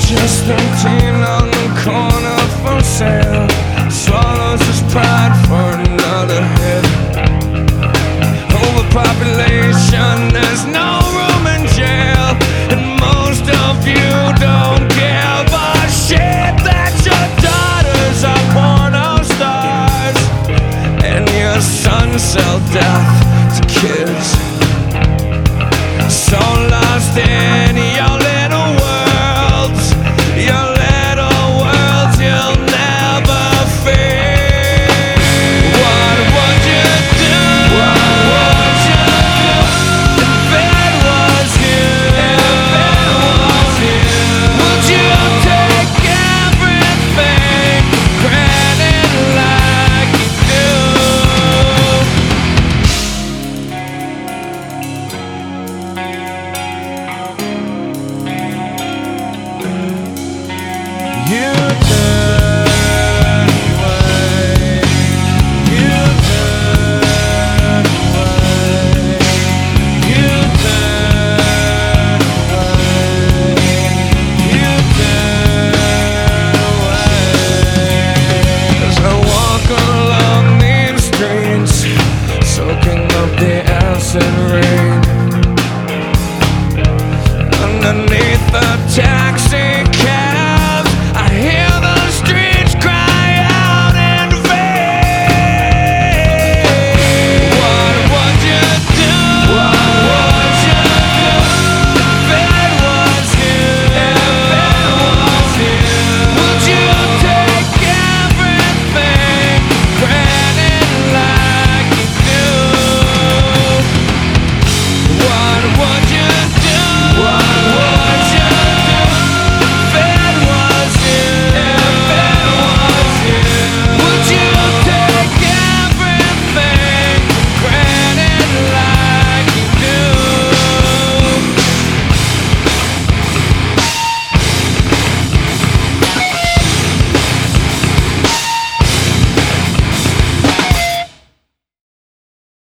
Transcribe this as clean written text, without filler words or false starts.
Just 13 on the corner for sale. Swallows his pride for another hit. Overpopulation, there's no room in jail, and most of you don't give a shit that your daughters are porno stars and your sons sell death to kids. So lost in your little worlds, your little worlds you'll never feel. What would you do? What would you do if it was you? If it was you, would you take everything for granted like you do? You turn away, you turn away, you turn away, you turn away. As I walk along these streets, soaking up the acid rain, underneath the taxi cabs, I hear the streets cry out in vain. What would you do? What would you do if it was you? If it was you, would you take everything for granted like you do? What would